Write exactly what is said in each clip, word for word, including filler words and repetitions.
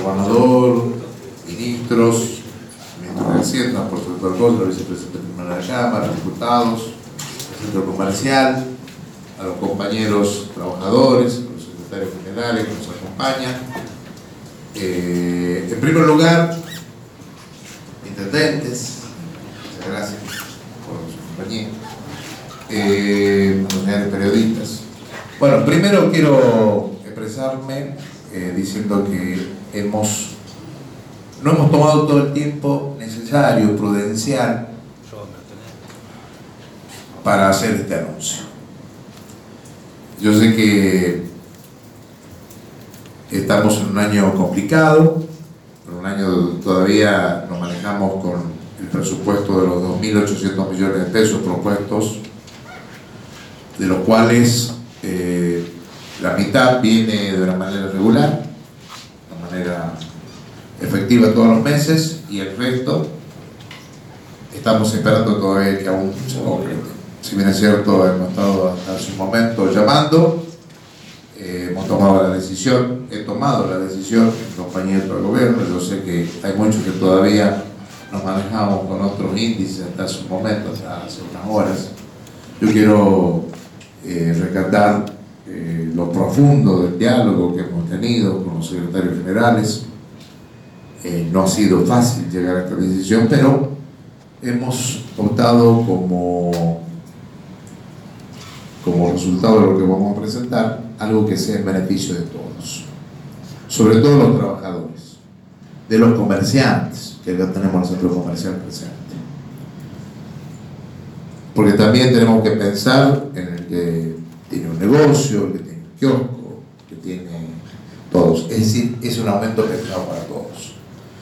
gobernador, ministros, ministro de Hacienda, por sobre todo cosa, la vicepresidenta primera de la Cámara, diputados, el centro comercial, a los compañeros trabajadores, a los secretarios generales que nos acompañan. Eh, en primer lugar, intendentes, muchas gracias por su compañía, eh, los señores periodistas. Bueno, primero quiero expresarme eh, diciendo que hemos, no hemos tomado todo el tiempo necesario, prudencial, para hacer este anuncio. Yo sé que estamos en un año complicado, en un año donde todavía nos manejamos con el presupuesto de los dos mil ochocientos millones de pesos propuestos, de los cuales eh, la mitad viene de una manera regular, de una manera efectiva todos los meses, y el resto estamos esperando todavía que aún se concrete. Si bien es cierto, hemos estado hasta hace un momento llamando, eh, hemos tomado la decisión, he tomado la decisión en compañía del gobierno. Yo sé que hay muchos que todavía nos manejamos con otros índices hasta hace un momento, hasta hace unas horas. Yo quiero eh, rescatar eh, lo profundo del diálogo que hemos tenido con los secretarios generales. Eh, no ha sido fácil llegar a esta decisión, pero hemos optado como como resultado de lo que vamos a presentar, algo que sea en beneficio de todos, sobre todo los trabajadores, de los comerciantes, que acá tenemos el centro comercial presente. Porque también tenemos que pensar en el que tiene un negocio, el que tiene un kiosco, que tiene todos. Es decir, es un aumento pensado para todos.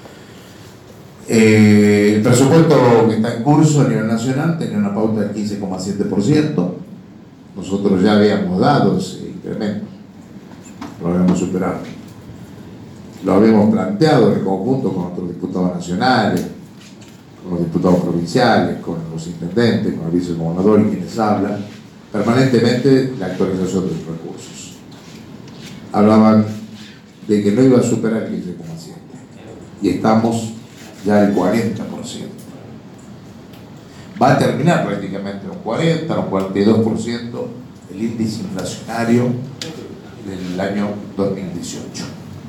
Eh, el presupuesto que está en curso a nivel nacional tenía una pauta del quince coma siete por ciento. Nosotros ya habíamos dado ese incremento, lo habíamos superado, lo habíamos planteado en conjunto con otros diputados nacionales, con los diputados provinciales, con los intendentes, con el vicegobernador y quienes hablan permanentemente la actualización de los recursos. Hablaban de que no iba a superar el quince coma siete y estamos ya al cuarenta por ciento. Va a terminar prácticamente los cuarenta, los cuarenta y dos por ciento el índice inflacionario del año dos mil dieciocho.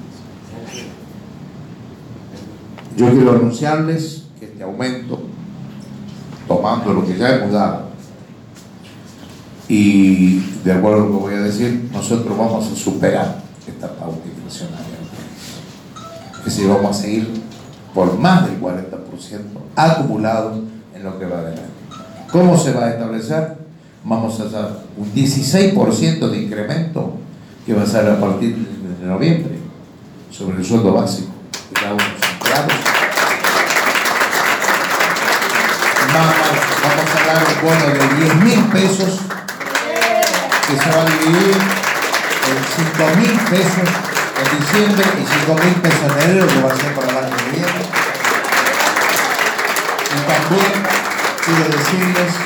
Yo quiero anunciarles que este aumento, tomando lo que ya hemos dado, y de acuerdo a lo que voy a decir, nosotros vamos a superar esta pauta inflacionaria. Es decir, vamos a seguir por más del cuarenta por ciento acumulado en lo que va del año. ¿Cómo se va a establecer? Vamos a hacer un dieciséis por ciento de incremento que va a ser a partir de noviembre sobre el sueldo básico de cada uno de los empleados. Vamos, vamos a dar un bono de diez mil pesos que se va a dividir en cinco mil pesos en diciembre y cinco mil pesos en enero, que va a ser para el año que viene. Y también quiero decirles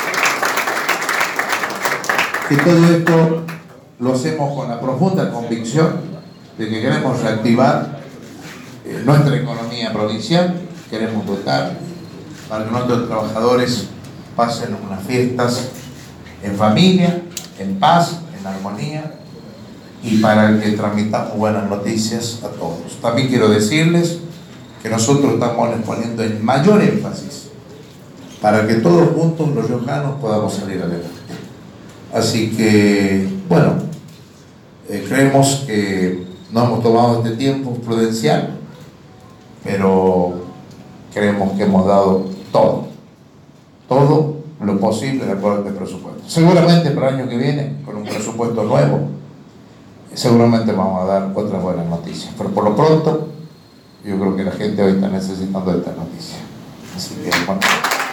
que todo esto lo hacemos con la profunda convicción de que queremos reactivar eh, nuestra economía provincial, queremos votar para que nuestros trabajadores pasen unas fiestas en familia, en paz, en armonía, y para que transmitamos buenas noticias a todos. También quiero decirles que nosotros estamos poniendo el mayor énfasis para que todos juntos los riojanos podamos salir adelante. Así que, bueno, eh, creemos que no hemos tomado este tiempo prudencial, pero creemos que hemos dado todo, todo lo posible de acuerdo a este presupuesto. Seguramente para el año que viene, con un presupuesto nuevo, seguramente vamos a dar otras buenas noticias, pero por lo pronto yo creo que la gente hoy está necesitando esta noticia. Así que, bueno.